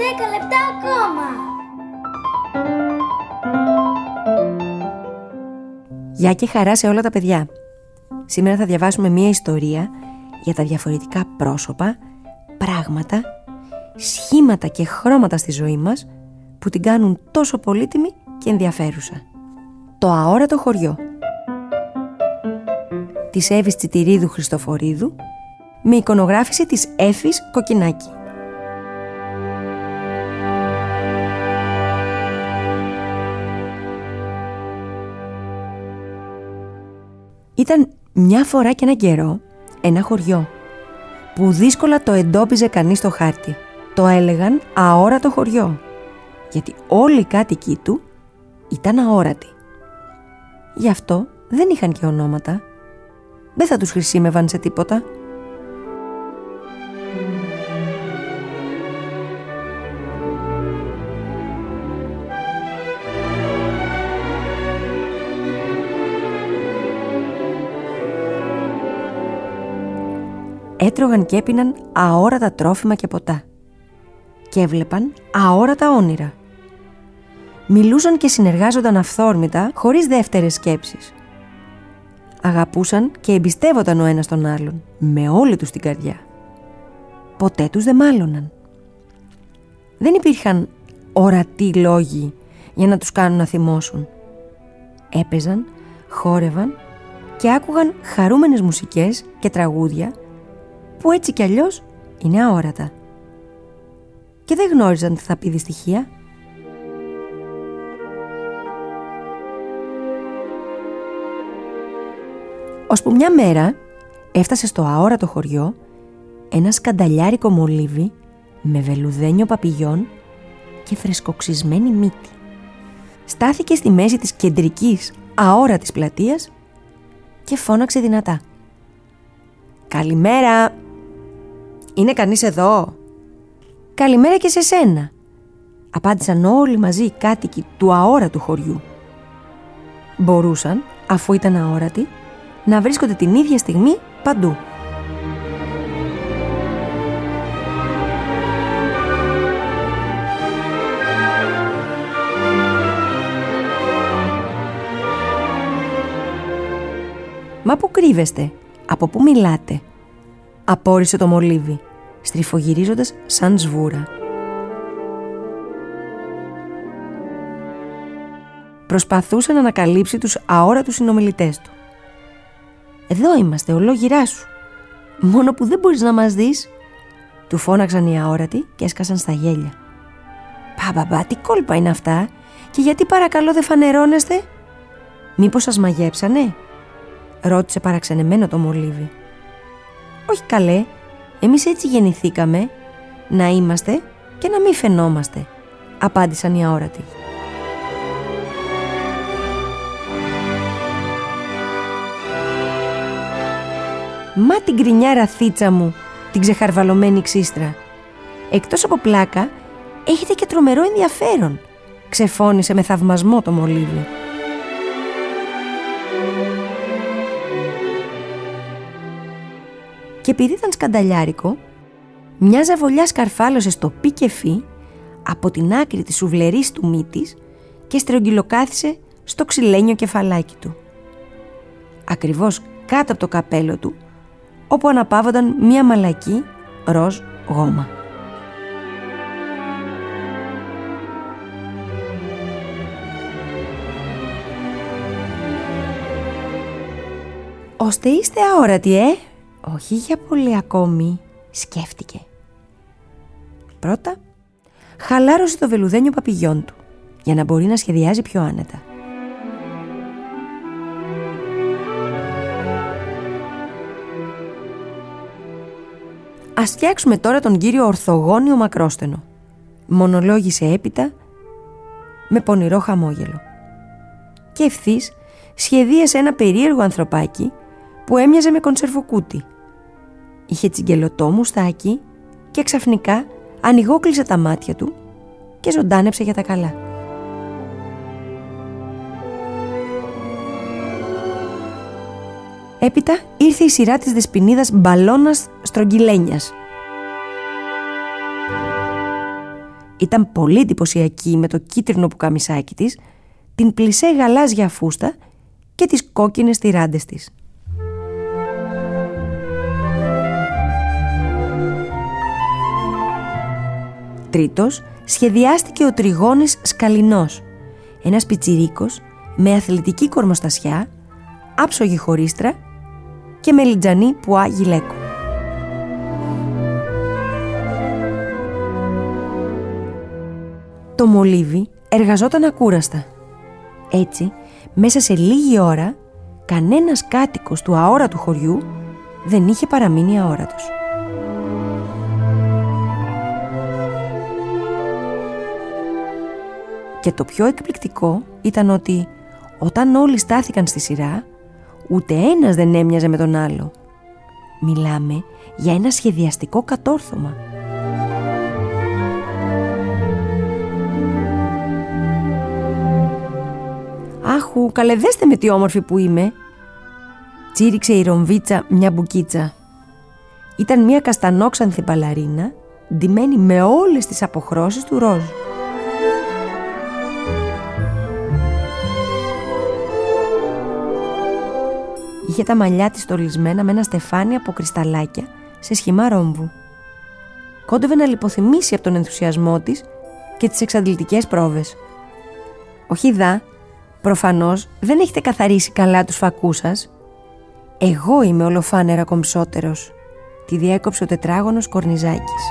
10 λεπτά ακόμα. Γεια και χαρά σε όλα τα παιδιά. Σήμερα θα διαβάσουμε μία ιστορία για τα διαφορετικά πρόσωπα, πράγματα, σχήματα και χρώματα στη ζωή μας που την κάνουν τόσο πολύτιμη και ενδιαφέρουσα. Το αόρατο χωριό της Εύης Τσιτηρίδου Χριστοφορίδου με εικονογράφηση της Έφης Κοκκινάκη. Ήταν μια φορά και ένα καιρό ένα χωριό που δύσκολα το εντόπιζε κανείς στο χάρτη. Το έλεγαν αόρατο χωριό, γιατί όλοι οι κάτοικοι του ήταν αόρατοι. Γι' αυτό δεν είχαν και ονόματα. Δεν θα τους χρησίμευαν σε τίποτα. Έτρωγαν και έπιναν αόρατα τρόφιμα και ποτά και έβλεπαν αόρατα όνειρα. Μιλούσαν και συνεργάζονταν αυθόρμητα, χωρίς δεύτερες σκέψεις. Αγαπούσαν και εμπιστεύονταν ο ένας τον άλλον, με όλη τους την καρδιά. Ποτέ τους δεν μάλωναν. Δεν υπήρχαν ορατοί λόγοι για να τους κάνουν να θυμώσουν. Έπαιζαν, χόρευαν και άκουγαν χαρούμενες μουσικές και τραγούδια που έτσι κι αλλιώς είναι αόρατα. Και δεν γνώριζαν τι θα πει δυστυχία. Ώσπου μια μέρα έφτασε στο αόρατο χωριό ένα σκανταλιάρικο μολύβι με βελουδένιο παπηγιόν και φρεσκοξισμένη μύτη. Στάθηκε στη μέση της κεντρικής αόρατης πλατείας και φώναξε δυνατά. «Καλημέρα! Είναι κανείς εδώ?» «Καλημέρα και σε σένα», απάντησαν όλοι μαζί οι κάτοικοι του αόρατου χωριού. Μπορούσαν, αφού ήταν αόρατοι, να βρίσκονται την ίδια στιγμή παντού. «Μα πού κρύβεστε, από πού μιλάτε?» απόρρισε το μολύβι, στριφογυρίζοντας σαν σβούρα. Προσπαθούσε να ανακαλύψει τους αόρατους συνομιλητές του. «Εδώ είμαστε, ολόγυρά σου. Μόνο που δεν μπορείς να μας δεις», του φώναξαν οι αόρατοι και έσκασαν στα γέλια. «Πα, τι κόλπα είναι αυτά και γιατί παρακαλώ δεν φανερώνεστε? Μήπως σας μαγέψανε?» ρώτησε παραξενεμένο το μολύβι. «Όχι καλέ, εμείς έτσι γεννηθήκαμε, να είμαστε και να μην φαινόμαστε», απάντησαν οι αόρατοι. «Μα την γκρινιάρα θίτσα μου, την ξεχαρβαλωμένη ξύστρα. Εκτός από πλάκα, έχετε και τρομερό ενδιαφέρον», ξεφώνησε με θαυμασμό το μολύβι. Και επειδή ήταν σκανταλιάρικο, μια ζαβολιά σκαρφάλωσε στο πι και φι από την άκρη της σουβλερής του μύτης και στρογγυλοκάθισε στο ξυλένιο κεφαλάκι του. Ακριβώς κάτω από το καπέλο του, όπου αναπαύονταν μια μαλακή ροζ γόμα. «Ώστε είστε αόρατοι, «Όχι για πολύ ακόμη», σκέφτηκε. Πρώτα, χαλάρωσε το βελουδένιο παπηγιόν του, για να μπορεί να σχεδιάζει πιο άνετα. «Ας φτιάξουμε τώρα τον κύριο Ορθογώνιο Μακρόστενο», μονολόγησε έπειτα με πονηρό χαμόγελο. Και ευθύς σχεδίασε ένα περίεργο ανθρωπάκι που έμοιαζε με κονσερβοκούτι. Είχε τσιγκελωτό μουστάκι και ξαφνικά ανοιγόκλεισε τα μάτια του και ζωντάνεψε για τα καλά. Έπειτα ήρθε η σειρά της δεσποινίδας Μπαλώνας Στρογγυλένιας. Ήταν πολύ εντυπωσιακή με το κίτρινο πουκαμισάκι της, την πλισέ γαλάζια φούστα και τις κόκκινες τυράντες της. Τρίτος, σχεδιάστηκε ο Τριγώνης Σκαλινός, ένας πιτσιρίκος με αθλητική κορμοστασιά, άψογη χωρίστρα και μελιτζανή πουά γυλαίκο. Το μολύβι εργαζόταν ακούραστα. Έτσι, μέσα σε λίγη ώρα, κανένας κάτοικος του αόρατου χωριού δεν είχε παραμείνει αόρατος. Και το πιο εκπληκτικό ήταν ότι όταν όλοι στάθηκαν στη σειρά, ούτε ένας δεν έμοιαζε με τον άλλο. Μιλάμε για ένα σχεδιαστικό κατόρθωμα. «Άχου, καλεδέστε με τι όμορφη που είμαι», τσίριξε η Ρομβίτσα μια μπουκίτσα. Ήταν μια καστανόξανθη μπαλαρίνα, ντυμένη με όλες τις αποχρώσεις του ροζ. Είχε τα μαλλιά της στολισμένα με ένα στεφάνι από κρυσταλλάκια σε σχήμα ρόμβου. Κόντευε να λιποθυμήσει από τον ενθουσιασμό της και τις εξαντλητικές πρόβες. «Όχι δα, προφανώς δεν έχετε καθαρίσει καλά τους φακούς σας. Εγώ είμαι ολοφάνερα κομψότερος», τη διέκοψε ο τετράγωνος Κορνιζάκης.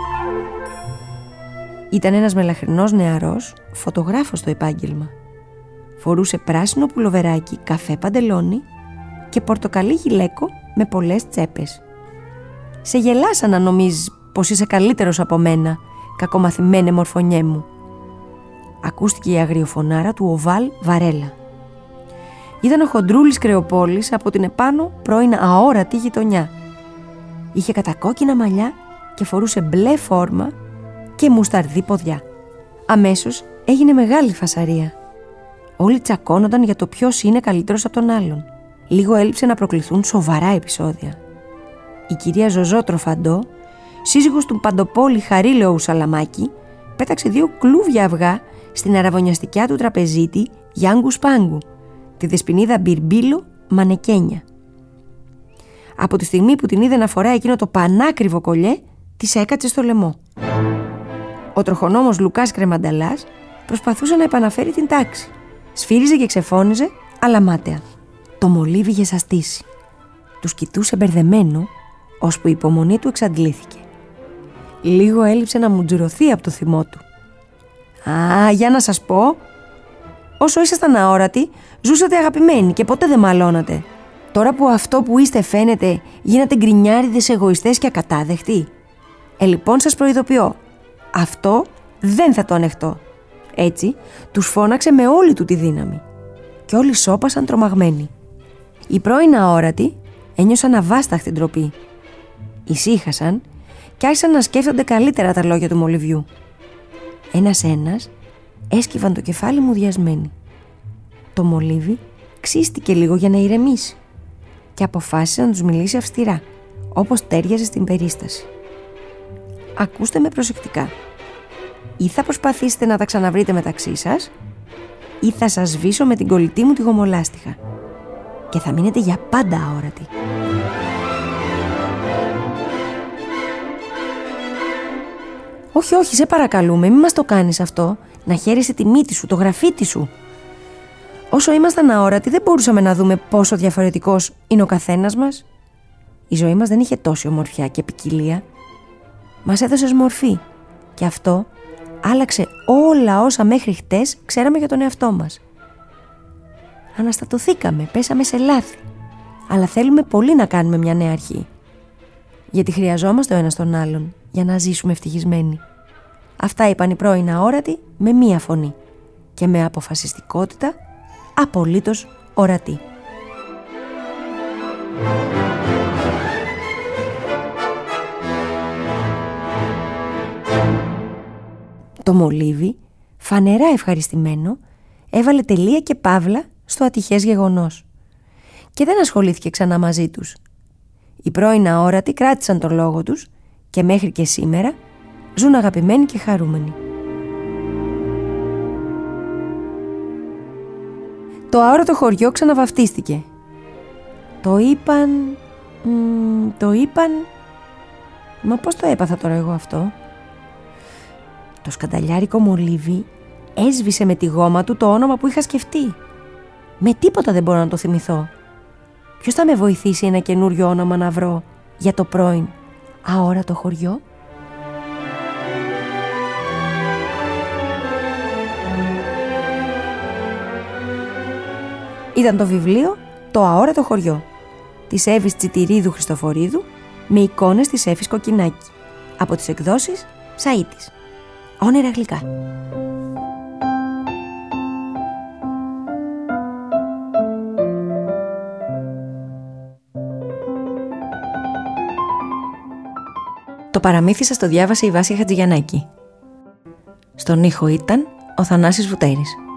Ήταν ένας μελαχρινός νεαρός, φωτογράφος στο επάγγελμα. Φορούσε πράσινο πουλοβεράκι, καφέ παντελόνι και πορτοκαλί γυλαίκο με πολλές τσέπες. «Σε γελάσα να νομίζεις πως είσαι καλύτερος από μένα, κακομαθημένε μορφωνιέ μου», ακούστηκε η αγριοφωνάρα του Οβάλ Βαρέλα. Ήταν ο χοντρούλης Κρεοπόλης από την επάνω πρώην αόρατη γειτονιά. Είχε κατακόκκινα μαλλιά και φορούσε μπλε φόρμα και μουσταρδί ποδιά. Αμέσως έγινε μεγάλη φασαρία. Όλοι τσακώνονταν για το ποιος είναι καλύτερος από τον άλλον. Λίγο έλειψε να προκληθούν σοβαρά επεισόδια. Η κυρία Ζωζό Τροφαντό, σύζυγος του Παντοπόλη Χαρίλεου Σαλαμάκη, πέταξε 2 κλούβια αυγά στην αραβωνιαστικιά του τραπεζίτη Γιάνγκου Σπάγκου, τη δεσποινίδα Μπιρμπίλο Μανεκένια. Από τη στιγμή που την είδε να φοράει εκείνο το πανάκριβο κολιέ, της έκατσε στο λαιμό. Ο τροχονόμος Λουκάς Κρεμανταλάς προσπαθούσε να επαναφέρει την τάξη. Σφύριζε και ξεφώνιζε, αλλά μάταια. Το μολύβι είχε σαστήσει. Τους κοιτούσε μπερδεμένο, ώσπου η υπομονή του εξαντλήθηκε. Λίγο έλειψε να μουτζουρωθεί από το θυμό του. «Α, για να σας πω, όσο ήσασταν αόρατοι, ζούσατε αγαπημένοι και ποτέ δεν μαλώνατε. Τώρα που αυτό που είστε φαίνεται, γίνατε γκρινιάριδες, εγωιστές και ακατάδεχτοι. Λοιπόν σας προειδοποιώ, αυτό δεν θα το ανεχτώ». Έτσι, τους φώναξε με όλη του τη δύναμη. Και όλοι σώπασαν τρομαγμένοι. Οι πρώην αόρατοι ένιωσαν αβάσταχτη ντροπή. Ησύχασαν και άρχισαν να σκέφτονται καλύτερα τα λόγια του μολυβιού. Ένας-ένας έσκυβαν το κεφάλι μουδιασμένοι. Το μολύβι ξύστηκε λίγο για να ηρεμήσει και αποφάσισε να τους μιλήσει αυστηρά, όπως τέριαζε στην περίσταση. «Ακούστε με προσεκτικά. Ή θα προσπαθήσετε να τα ξαναβρείτε μεταξύ σας, ή θα σας σβήσω με την κολλητή μου τη γομολάστιχα και θα μείνετε για πάντα αόρατοι». «Όχι, όχι, σε παρακαλούμε, μη μας το κάνεις αυτό. Να χαίρεσαι τη μύτη σου, το γραφίτι σου». Όσο ήμασταν αόρατοι δεν μπορούσαμε να δούμε πόσο διαφορετικός είναι ο καθένας μας. Η ζωή μας δεν είχε τόση ομορφιά και ποικιλία. Μας έδωσες μορφή και αυτό άλλαξε όλα όσα μέχρι χτες ξέραμε για τον εαυτό μας. Αναστατωθήκαμε, πέσαμε σε λάθη, αλλά θέλουμε πολύ να κάνουμε μια νέα αρχή. Γιατί χρειαζόμαστε ο ένας τον άλλον για να ζήσουμε ευτυχισμένοι. Αυτά είπαν οι πρώην αόρατοι με μία φωνή και με αποφασιστικότητα απολύτως ορατή. Το μολύβι, φανερά ευχαριστημένο, έβαλε τελεία και παύλα στο ατυχές γεγονός και δεν ασχολήθηκε ξανά μαζί τους. Οι πρώην αόρατοι κράτησαν τον λόγο τους και μέχρι και σήμερα ζουν αγαπημένοι και χαρούμενοι. Το αόρατο χωριό ξαναβαφτίστηκε. Το είπαν... Μα πώς το έπαθα τώρα εγώ αυτό? Το σκανταλιάρικο μολύβι έσβησε με τη γόμα του το όνομα που είχα σκεφτεί. Με τίποτα δεν μπορώ να το θυμηθώ. Ποιος θα με βοηθήσει ένα καινούριο όνομα να βρω για το πρώην αόρατο χωριό? Ήταν το βιβλίο «Το αόρατο χωριό» της Εύης Τσιτηρίδου Χριστοφορίδου με εικόνες της Εύης Κοκκινάκη από τις εκδόσεις Σαΐτης. Όνειρα γλυκά. Το παραμύθι σας το διάβασε η Βάσια Χατζηγιαννάκη. Στον ήχο ήταν ο Θανάσης Βουτέρης.